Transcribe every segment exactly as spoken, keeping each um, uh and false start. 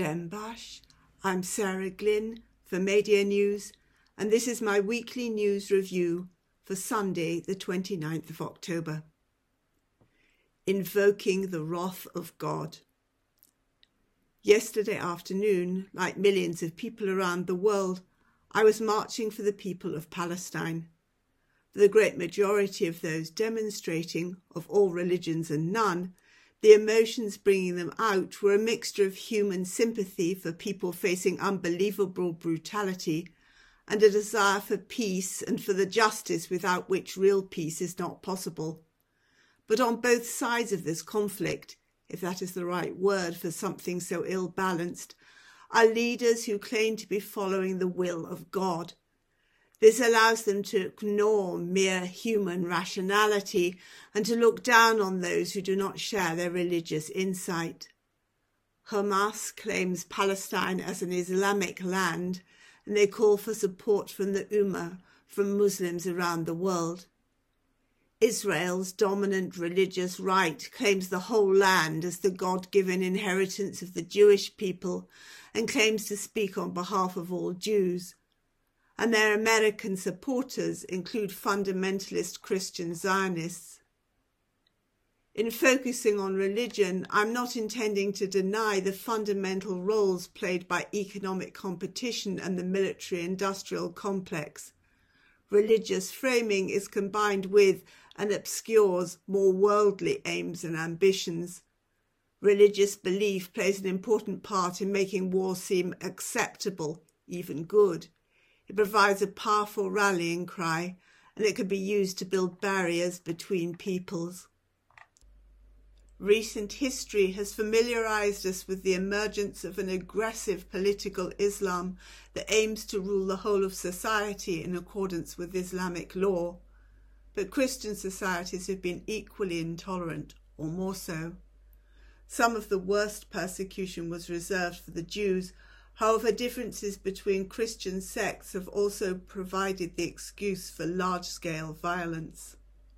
Denbosch. I'm Sarah Glynn for Media News, and this is my weekly news review for Sunday, the twenty-ninth of October. Invoking the wrath of God. Yesterday afternoon, like millions of people around the world, I was marching for the people of Palestine. For the great majority of those demonstrating, of all religions and none, the emotions bringing them out were a mixture of human sympathy for people facing unbelievable brutality and a desire for peace and for the justice without which real peace is not possible. But on both sides of this conflict, if that is the right word for something so ill-balanced, are leaders who claim to be following the will of God. This allows them to ignore mere human rationality and to look down on those who do not share their religious insight. Hamas claims Palestine as an Islamic land, and they call for support from the Ummah, from Muslims around the world. Israel's dominant religious right claims the whole land as the God-given inheritance of the Jewish people and claims to speak on behalf of all Jews. And their American supporters include fundamentalist Christian Zionists. In focusing on religion, I'm not intending to deny the fundamental roles played by economic competition and the military-industrial complex. Religious framing is combined with and obscures more worldly aims and ambitions. Religious belief plays an important part in making war seem acceptable, even good. It provides a powerful rallying cry, and it can be used to build barriers between peoples. Recent history has familiarized us with the emergence of an aggressive political Islam that aims to rule the whole of society in accordance with Islamic law. But Christian societies have been equally intolerant, or more so. Some of the worst persecution was reserved for the Jews. However, differences between Christian sects have also provided the excuse for large-scale violence.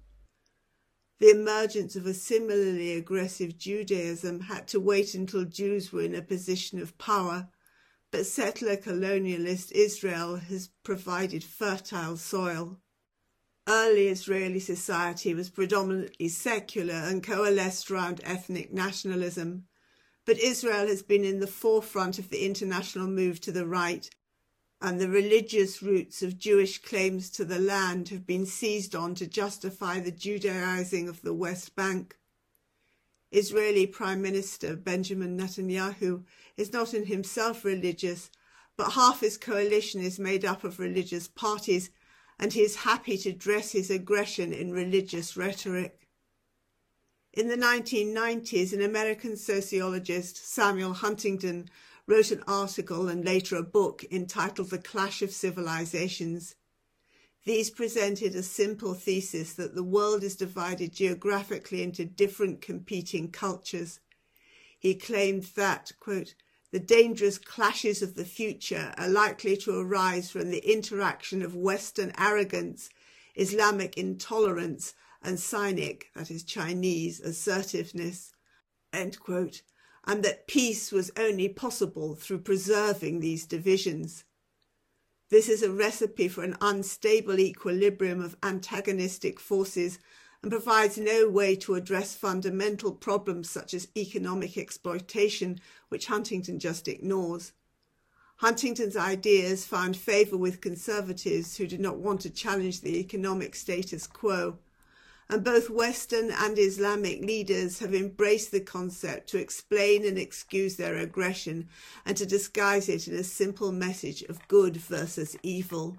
The emergence of a similarly aggressive Judaism had to wait until Jews were in a position of power, but settler colonialist Israel has provided fertile soil. Early Israeli society was predominantly secular and coalesced around ethnic nationalism, but Israel has been in the forefront of the international move to the right, and the religious roots of Jewish claims to the land have been seized on to justify the Judaizing of the West Bank. Israeli Prime Minister Benjamin Netanyahu is not in himself religious, but half his coalition is made up of religious parties, and he is happy to dress his aggression in religious rhetoric. In the nineteen nineties, an American sociologist, Samuel Huntington, wrote an article and later a book entitled The Clash of Civilizations. These presented a simple thesis that the world is divided geographically into different competing cultures. He claimed that, quote, the dangerous clashes of the future are likely to arise from the interaction of Western arrogance, Islamic intolerance, and Sinic, that is Chinese, assertiveness, end quote, and that peace was only possible through preserving these divisions. This is a recipe for an unstable equilibrium of antagonistic forces and provides no way to address fundamental problems such as economic exploitation, which Huntington just ignores. Huntington's ideas found favour with conservatives who did not want to challenge the economic status quo, and both Western and Islamic leaders have embraced the concept to explain and excuse their aggression and to disguise it in a simple message of good versus evil.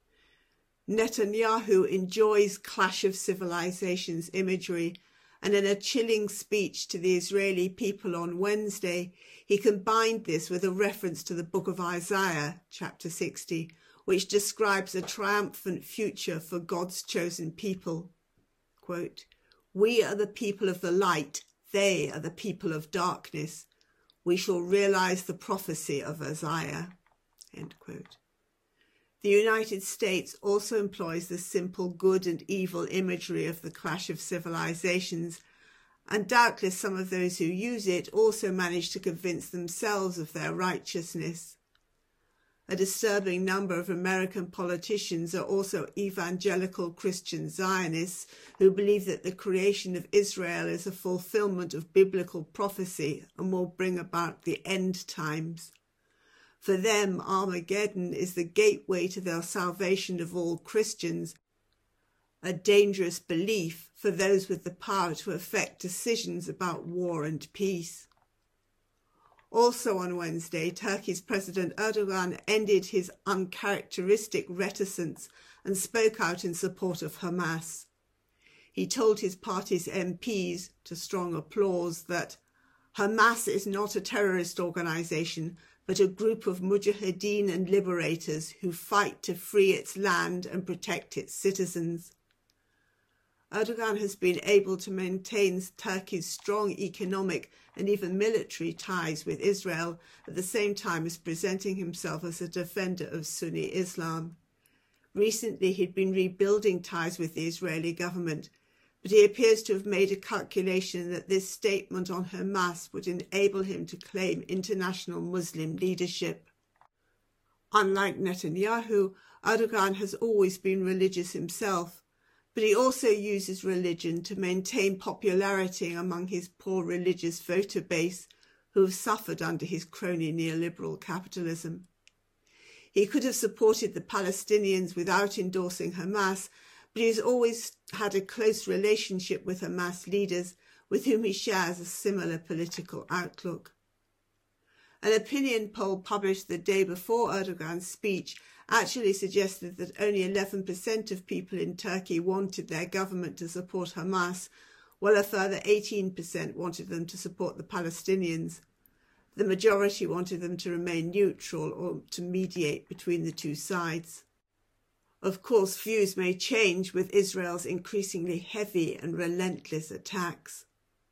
Netanyahu enjoys Clash of Civilizations imagery, and in a chilling speech to the Israeli people on Wednesday, he combined this with a reference to the book of Isaiah, chapter sixty, which describes a triumphant future for God's chosen people. Quote, we are the people of the light, they are the people of darkness. We shall realize the prophecy of Isaiah. End quote. The United States also employs the simple good and evil imagery of the clash of civilizations, and doubtless some of those who use it also manage to convince themselves of their righteousness. A disturbing number of American politicians are also evangelical Christian Zionists who believe that the creation of Israel is a fulfillment of biblical prophecy and will bring about the end times. For them, Armageddon is the gateway to the salvation of all Christians, a dangerous belief for those with the power to affect decisions about war and peace. Also on Wednesday, Turkey's President Erdogan ended his uncharacteristic reticence and spoke out in support of Hamas. He told his party's M Ps, to strong applause, that Hamas is not a terrorist organisation, but a group of mujahideen and liberators who fight to free its land and protect its citizens. Erdogan has been able to maintain Turkey's strong economic and even military ties with Israel at the same time as presenting himself as a defender of Sunni Islam. Recently, he'd been rebuilding ties with the Israeli government, but he appears to have made a calculation that this statement on Hamas would enable him to claim international Muslim leadership. Unlike Netanyahu, Erdogan has always been religious himself, but he also uses religion to maintain popularity among his poor religious voter base who have suffered under his crony neoliberal capitalism. He could have supported the Palestinians without endorsing Hamas, but he has always had a close relationship with Hamas leaders with whom he shares a similar political outlook. An opinion poll published the day before Erdogan's speech actually suggested that only eleven percent of people in Turkey wanted their government to support Hamas, while a further eighteen percent wanted them to support the Palestinians. The majority wanted them to remain neutral or to mediate between the two sides. Of course, views may change with Israel's increasingly heavy and relentless attacks.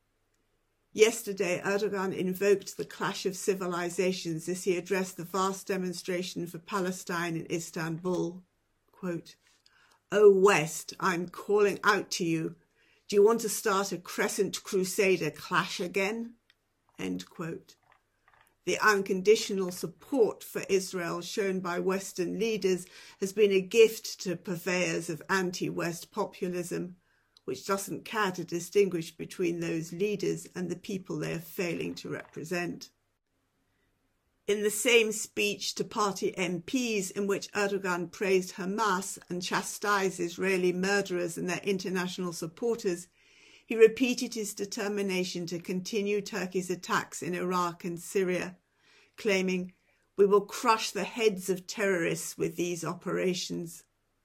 Yesterday, Erdogan invoked the clash of civilizations as he addressed the vast demonstration for Palestine in Istanbul. Quote, "O West, I'm calling out to you. Do you want to start a Crescent Crusader clash again?" End quote. The unconditional support for Israel shown by Western leaders has been a gift to purveyors of anti-West populism, which doesn't care to distinguish between those leaders and the people they are failing to represent. In the same speech to party M Ps in which Erdogan praised Hamas and chastised Israeli murderers and their international supporters, he repeated his determination to continue Turkey's attacks in Iraq and Syria, claiming, "We will crush the heads of terrorists with these operations."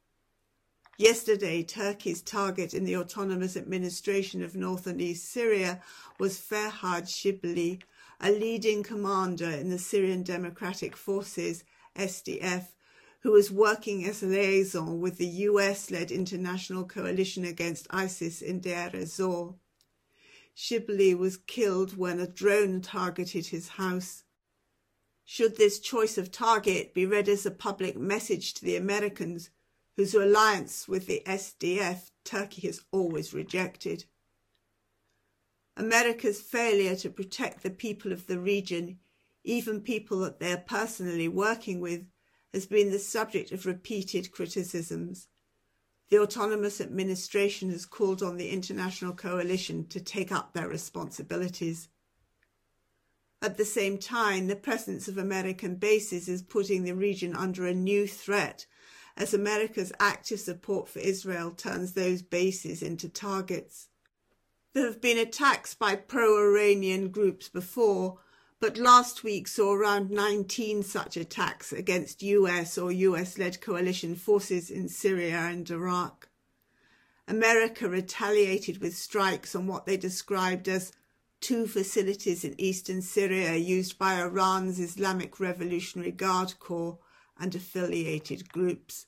Yesterday, Turkey's target in the autonomous administration of North and East Syria was Ferhad Shibli, a leading commander in the Syrian Democratic Forces, S D F, who was working as a liaison with the U S-led international coalition against ISIS in Deir ez-Zor. Shibli was killed when a drone targeted his house. Should this choice of target be read as a public message to the Americans, whose alliance with the S D F Turkey has always rejected? America's failure to protect the people of the region, even people that they are personally working with, has been the subject of repeated criticisms. The autonomous administration has called on the international coalition to take up their responsibilities. At the same time, the presence of American bases is putting the region under a new threat, as America's active support for Israel turns those bases into targets. There have been attacks by pro-Iranian groups before, but last week saw around nineteen such attacks against U S or U S-led coalition forces in Syria and Iraq. America retaliated with strikes on what they described as two facilities in eastern Syria used by Iran's Islamic Revolutionary Guard Corps and affiliated groups.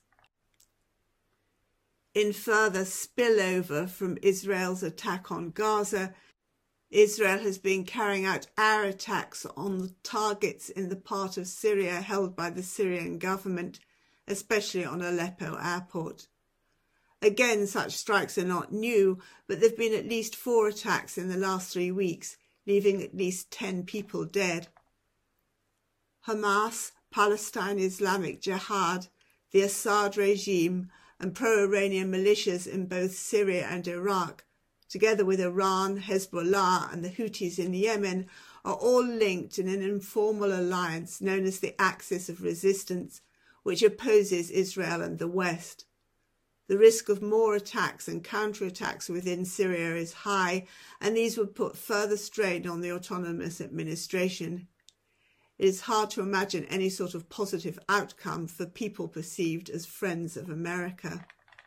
In further spillover from Israel's attack on Gaza, Israel has been carrying out air attacks on the targets in the part of Syria held by the Syrian government, especially on Aleppo airport. Again, such strikes are not new, but there have been at least four attacks in the last three weeks, leaving at least ten people dead. Hamas, Palestine Islamic Jihad, the Assad regime, and pro-Iranian militias in both Syria and Iraq, together with Iran, Hezbollah, and the Houthis in Yemen, are all linked in an informal alliance known as the Axis of Resistance, which opposes Israel and the West. The risk of more attacks and counterattacks within Syria is high, and these would put further strain on the autonomous administration. It is hard to imagine any sort of positive outcome for people perceived as friends of America.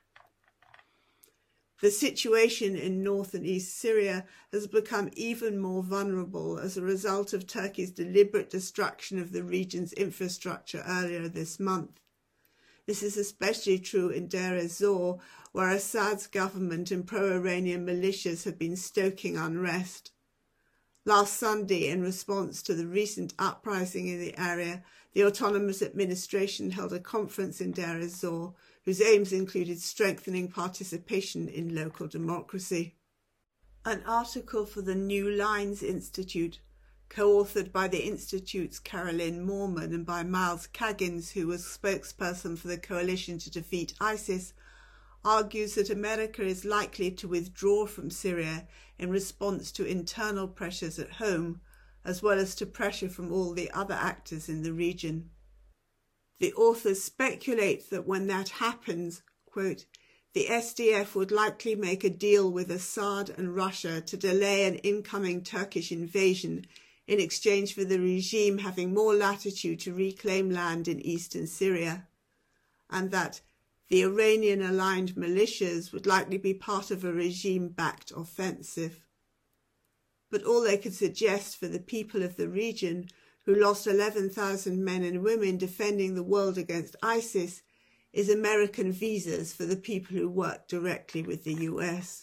The situation in north and east Syria has become even more vulnerable as a result of Turkey's deliberate destruction of the region's infrastructure earlier this month. This is especially true in Deir ez-Zor, where Assad's government and pro-Iranian militias have been stoking unrest. Last Sunday, in response to the recent uprising in the area, the autonomous administration held a conference in Deir ez-Zor, whose aims included strengthening participation in local democracy. An article for the New Lines Institute, co-authored by the Institute's Caroline Moorman and by Miles Caggins, who was spokesperson for the Coalition to Defeat ISIS, argues that America is likely to withdraw from Syria in response to internal pressures at home, as well as to pressure from all the other actors in the region. The authors speculate that when that happens, quote, the S D F would likely make a deal with Assad and Russia to delay an incoming Turkish invasion in exchange for the regime having more latitude to reclaim land in eastern Syria, and that the Iranian-aligned militias would likely be part of a regime-backed offensive. But all they could suggest for the people of the region, who lost eleven thousand men and women defending the world against ISIS, is American visas for the people who work directly with the U S.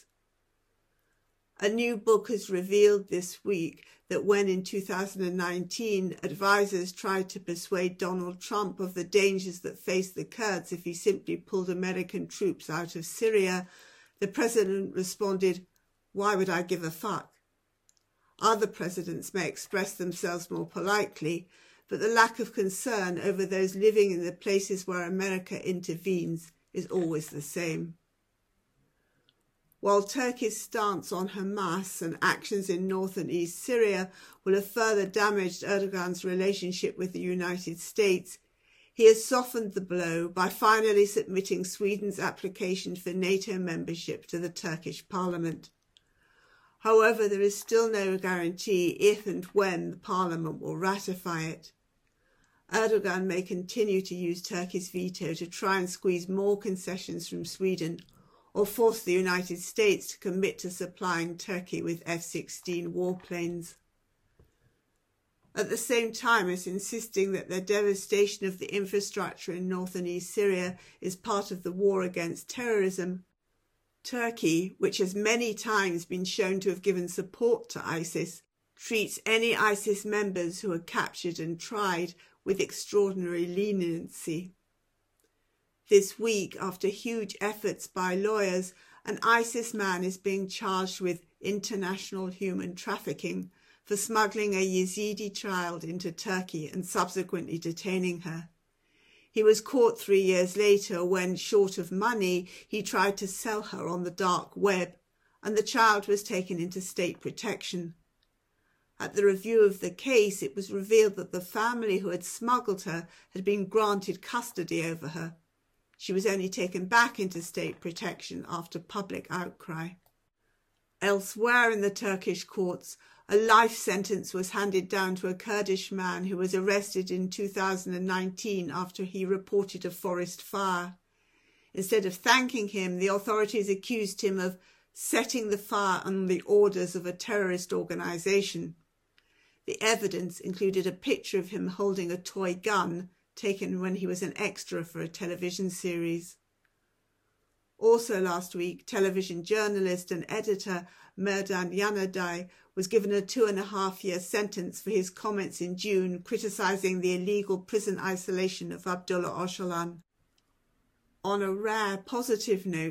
A new book has revealed this week that when in two thousand nineteen advisers tried to persuade Donald Trump of the dangers that faced the Kurds if he simply pulled American troops out of Syria, the president responded, "Why would I give a fuck?" Other presidents may express themselves more politely, but the lack of concern over those living in the places where America intervenes is always the same. While Turkey's stance on Hamas and actions in north and east Syria will have further damaged Erdogan's relationship with the United States, he has softened the blow by finally submitting Sweden's application for NATO membership to the Turkish parliament. However, there is still no guarantee if and when the parliament will ratify it. Erdogan may continue to use Turkey's veto to try and squeeze more concessions from Sweden, or force the United States to commit to supplying Turkey with F sixteen warplanes. At the same time as insisting that the devastation of the infrastructure in north and east Syria is part of the war against terrorism, Turkey, which has many times been shown to have given support to ISIS, treats any ISIS members who are captured and tried with extraordinary leniency. This week, after huge efforts by lawyers, an ISIS man is being charged with international human trafficking for smuggling a Yazidi child into Turkey and subsequently detaining her. He was caught three years later when, short of money, he tried to sell her on the dark web, and the child was taken into state protection. At the review of the case, it was revealed that the family who had smuggled her had been granted custody over her. She was only taken back into state protection after public outcry. Elsewhere in the Turkish courts, a life sentence was handed down to a Kurdish man who was arrested in two thousand nineteen after he reported a forest fire. Instead of thanking him, the authorities accused him of setting the fire on the orders of a terrorist organisation. The evidence included a picture of him holding a toy gun taken when he was an extra for a television series. Also last week, television journalist and editor Merdan Yanaday was given a two and a half year sentence for his comments in June criticising the illegal prison isolation of Abdullah Öcalan. On a rare positive note,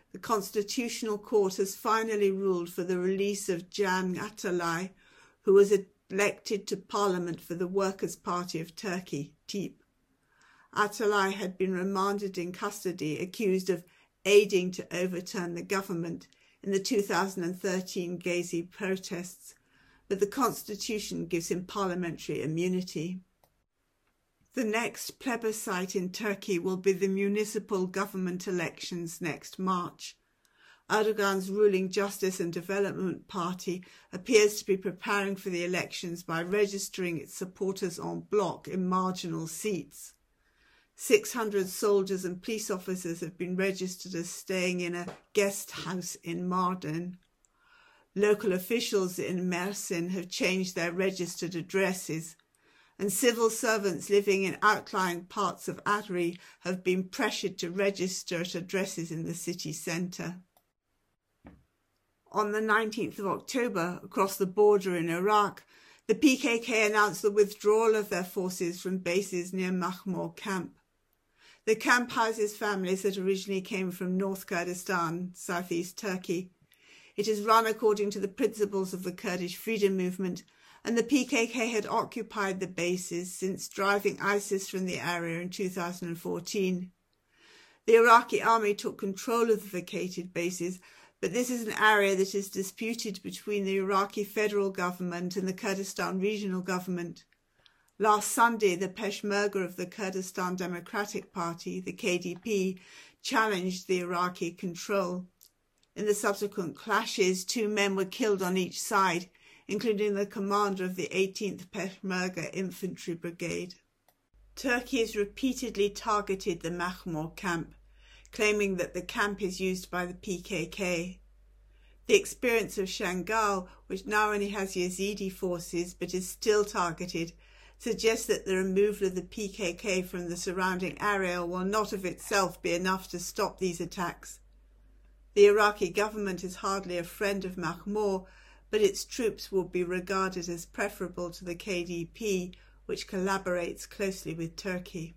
the Constitutional Court has finally ruled for the release of Can Atalay, who was elected to Parliament for the Workers' Party of Turkey, T I P. Atalay had been remanded in custody, accused of aiding to overturn the government in the two thousand thirteen Gezi protests, but the constitution gives him parliamentary immunity. The next plebiscite in Turkey will be the municipal government elections next March. Erdogan's ruling Justice and Development Party appears to be preparing for the elections by registering its supporters en bloc in marginal seats. six hundred soldiers and police officers have been registered as staying in a guest house in Mardin. Local officials in Mersin have changed their registered addresses, and civil servants living in outlying parts of Adri have been pressured to register at addresses in the city centre. On the nineteenth of October, across the border in Iraq, the P K K announced the withdrawal of their forces from bases near Mahmur camp. The camp houses families that originally came from North Kurdistan, southeast Turkey. It is run according to the principles of the Kurdish freedom movement, and the P K K had occupied the bases since driving ISIS from the area in two thousand fourteen. The Iraqi army took control of the vacated bases, but this is an area that is disputed between the Iraqi federal government and the Kurdistan regional government. Last Sunday, the Peshmerga of the Kurdistan Democratic Party, the K D P, challenged the Iraqi control. In the subsequent clashes, two men were killed on each side, including the commander of the eighteenth Peshmerga Infantry Brigade. Turkey has repeatedly targeted the Mahmur camp, claiming that the camp is used by the P K K. The experience of Shangal, which now only has Yazidi forces but is still targeted, suggests that the removal of the P K K from the surrounding area will not of itself be enough to stop these attacks. The Iraqi government is hardly a friend of Mahmur, but its troops will be regarded as preferable to the K D P, which collaborates closely with Turkey.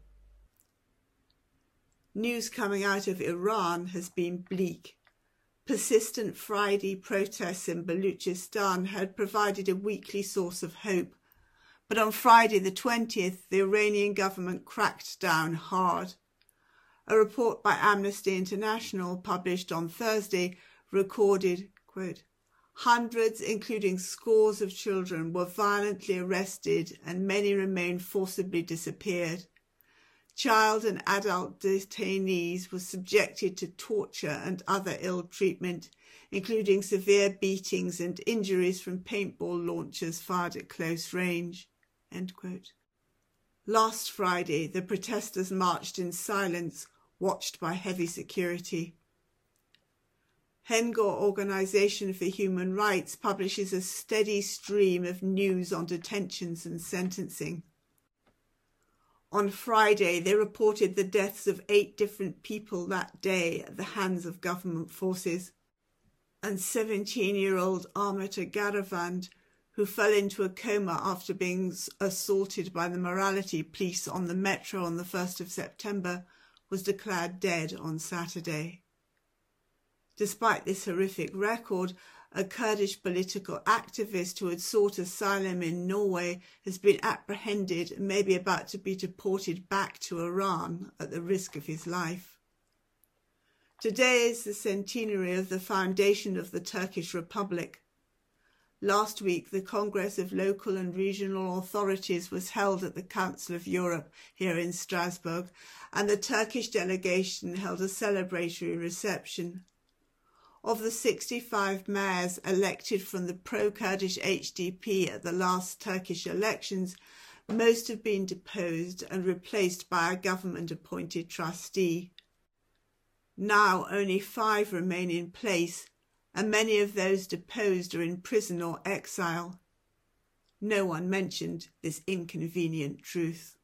News coming out of Iran has been bleak. Persistent Friday protests in Baluchistan had provided a weekly source of hope, but on Friday the twentieth, the Iranian government cracked down hard. A report by Amnesty International published on Thursday recorded, quote, hundreds, including scores of children, were violently arrested and many remain forcibly disappeared. Child and adult detainees were subjected to torture and other ill treatment, including severe beatings and injuries from paintball launchers fired at close range. End quote. Last Friday, the protesters marched in silence, watched by heavy security. Hengor Organisation for Human Rights publishes a steady stream of news on detentions and sentencing. On Friday, they reported the deaths of eight different people that day at the hands of government forces, and seventeen-year-old Ahmet Agaravand, who fell into a coma after being assaulted by the morality police on the metro on the first of September, was declared dead on Saturday. Despite this horrific record, a Kurdish political activist who had sought asylum in Norway has been apprehended and may be about to be deported back to Iran at the risk of his life. Today is the centenary of the foundation of the Turkish Republic. Last week, the Congress of Local and Regional Authorities was held at the Council of Europe here in Strasbourg, and the Turkish delegation held a celebratory reception. Of the sixty-five mayors elected from the pro-Kurdish H D P at the last Turkish elections, most have been deposed and replaced by a government-appointed trustee. Now only five remain in place, and many of those deposed are in prison or exile. No one mentioned this inconvenient truth.